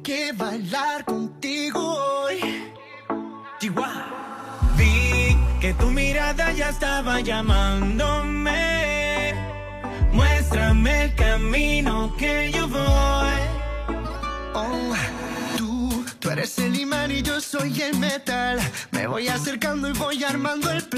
que bailar contigo hoy. Chihuahua. Vi que tu mirada ya estaba llamándome. Muéstrame el camino que yo voy. Oh, tú eres el imán y yo soy el metal. Me voy acercando y voy armando el plan.